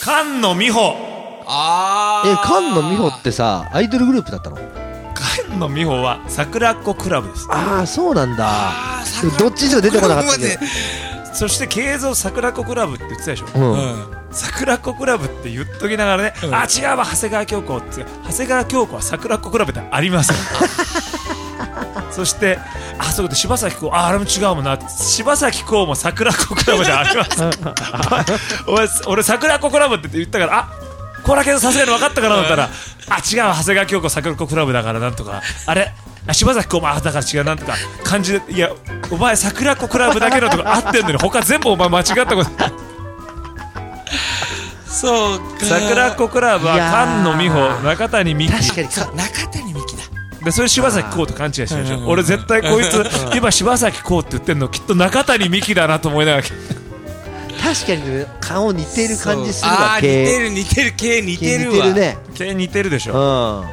菅野美穂。 菅野美穂ってさアイドルグループだったの？ 菅野美穂は桜子クラブです。 ああそうなんだ。どっちにしろ出てこなかったけど。 そして慶三桜子クラブって言ってたでしょ、桜子クラブって言っときながらね、違うわ長谷川京子って。長谷川京子は桜子クラブってありませんそしてそういうこと柴咲コウ、あれも違うもんな。柴咲コウも桜子クラブじゃありません俺桜子クラブって言ったからこれだけさすがに分かったかなと思ったら違うわ長谷川京子桜子クラブだからなんとか柴咲コウもだから違うなんとか感じで、いやお前桜子クラブだけのとこ合ってんのに他全部お前間違ったことそうか。 桜子クラブは菅野美穂、中谷美紀。 確かに中谷美紀だ。 でそれ柴咲コウと勘違いしてるでしょ。俺絶対こいつ今柴咲コウって言ってんのきっと中谷美紀だなと思いながら確かに顔似てる感じするわ。 似てる似てる系似てるわ。 似てるね。 系似てるでしょ。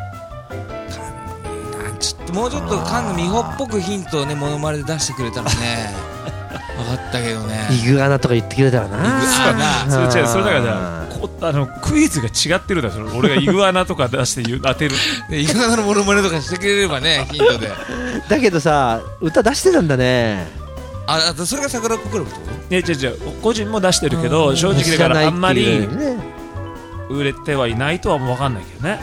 もうちょっと菅野美穂っぽくヒントをねモノマネで出してくれたらね分かったけどね。 イグアナとか言ってくれたらな。 それだからクイズが違ってるだろ。俺がイグアナとか出して当てるイグアナのモノマネとかしてくれればねヒントでだけどさ歌出してたんだね。 それが桜子クラブってこと？ いや違う個人も出してるけど正直だからあんまり売れてはいないとはもう分かんないけどね。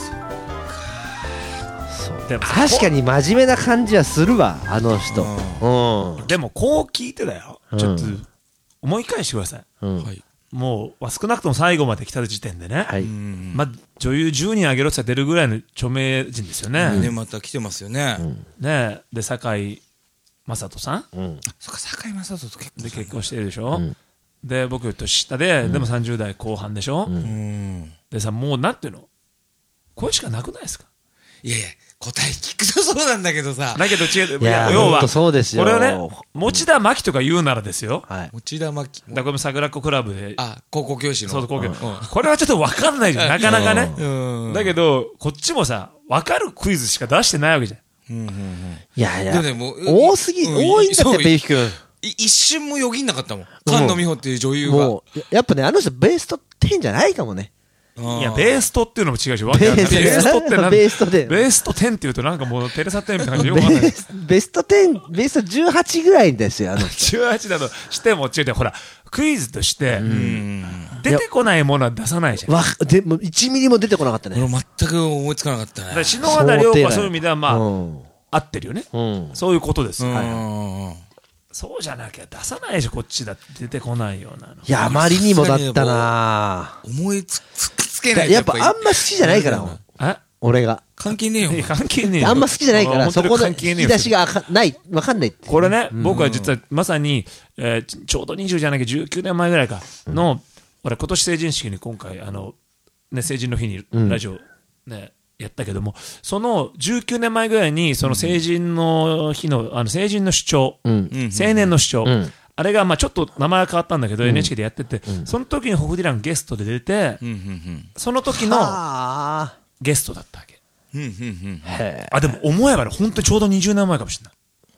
確かに真面目な感じはするわあの人。 でもこう聞いてだよ、ちょっと思い返してください、もう少なくとも最後まで来た時点でね、女優10人あげろって出るぐらいの著名人ですよね。 また来てますよね。 で堺雅人さん、 そっか堺雅人と結婚してるでしょ、で僕と下ででも30代後半でしょ、でさもうなんていうのこれしかなくないですか。 いやいや答え聞くとそうなんだけどさ。 だけど違う。 要はそうですよ。 これをね持田真希とか言うならですよ。 持田真希。 だから桜子クラブで高校教師の。 そう高校。これはちょっと分かんないじゃんなかなかね。だけどこっちもさ分かるクイズしか出してないわけじゃん。 いやいや多すぎ多いんだってペイヒ君。 一瞬もよぎんなかったもん。菅野美穂っていう女優が。 やっぱねあの人ベスト10じゃないかもね。 いやベーストっていうのも違うし、ベーストって何？ベースト10。 ベースト10っていうとなんかもうテレサ10みたいな感じよくわかんない。 ベスト10、ベスト18ぐらいですよ。 18だとしても違うほらクイズとして出てこないものは出さないじゃん。 でも1ミリも出てこなかったね。 全く思いつかなかったね。 篠原涼子はそういう意味ではまあ合ってるよね。そういうことです。そうじゃなきゃ出さないでしょこっちだって出てこないようなの。 いやあまりにもだったな。 思いつけない。 やっぱあんま好きじゃないから俺が関係ねえよ。 関係ねえよ。 あんま好きじゃないからそこの引き出しがない分かんないって。 これね僕は実はまさにちょうど20じゃなきゃ19年前ぐらいかの俺今年成人式に今回成人の日にラジオねやったけども、その19年前ぐらいにその成人の日の成人の主張、青年の主張、あれがまあちょっと名前が変わったんだけど NHK でやってて、その時にホフディランゲストで出て、その時のゲストだったわけ。でも思えばね本当にちょうど20年前かもしれない。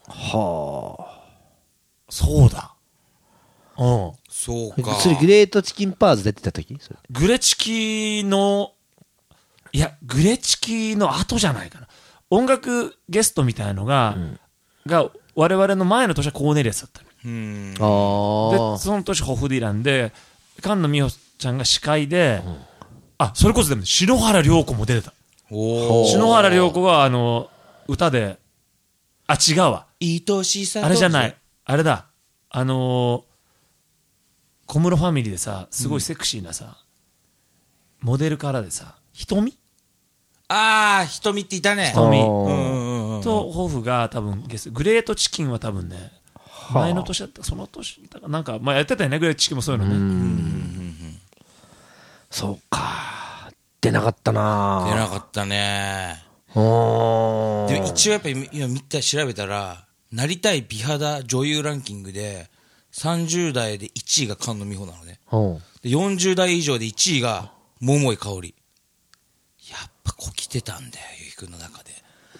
そうだ。 そうか。 それグレートチキンパーズ出てた時？ グレチキのグレチキの後じゃないかな。音楽ゲストみたいのが我々の前の年はコーネリアスだったの。でその年ホフディランで菅野美穂ちゃんが司会で、それこそでも篠原涼子も出てた。篠原涼子が歌で違うわ。 愛しさあれじゃない。あれだ。小室ファミリーでさすごいセクシーなさ、モデルからでさ瞳瞳っていたね。 瞳とホフが多分ゲスト。グレートチキンは多分ね前の年だったその年だかなんかやってたよねグレートチキンもそういうのね。 そうか出なかったな。 出なかったね。でも一応やっぱり今調べたらなりたい美肌女優ランキングで30代で1位が菅野美穂なのね。で40代以上で1位が桃井かおり。やっぱこきてたんだよゆいくんの中で。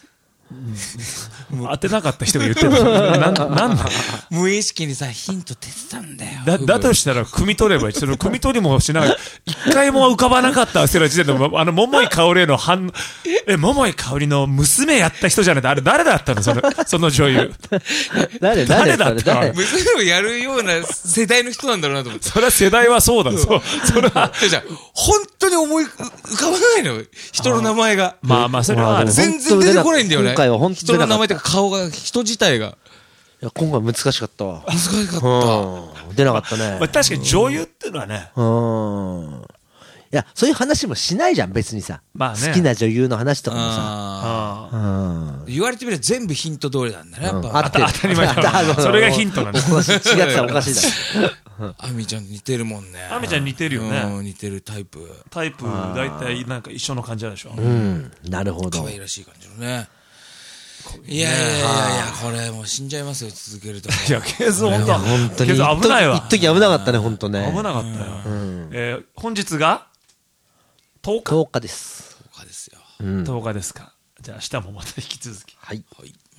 当てなかった人が言ってるなんだ無意識にさ、ヒント出てたんだよ。 だとしたら、汲み取ればいい。その汲み取りもしない。一回も浮かばなかった人の時点で、桃井かおりへの桃井かおりの娘やった人じゃないと、あれ誰だったのその女優。 誰だったの娘をやるような世代の人なんだろうなと思って。 それは世代はそうだ。それは。 じゃあ、本当に浮かばないのよ。人の名前が。 まあ、それはある。 全然出てこないんだよね。 今回は本当人の名前とか顔が、人自体が。 いや、今回難しかったわ。 難しかった。 出なかったね。 まあ、確かに女優っていうのはね。 いや、そういう話もしないじゃん、別にさ。 まあね。 好きな女優の話とかもさ。言われてみれば全部ヒント通りなんだね、やっぱ。 当たり前だ。それがヒントなんだ。 違ってたらおかしいだ。 アミちゃん似てるもんね。 アミちゃん似てるよね。 似てるタイプ。 大体なんか一緒の感じなんでしょ。 なるほど。 可愛らしい感じのね。いや、これもう死んじゃいますよ、続けると。 いや、ケーズ本当に。 ケーズ危ないわ。 一時危なかったね、本当ね。 危なかったよ。本日が10日。 10日です。 10日ですよ。 10日ですか。じゃあ明日もまた引き続き。 はい。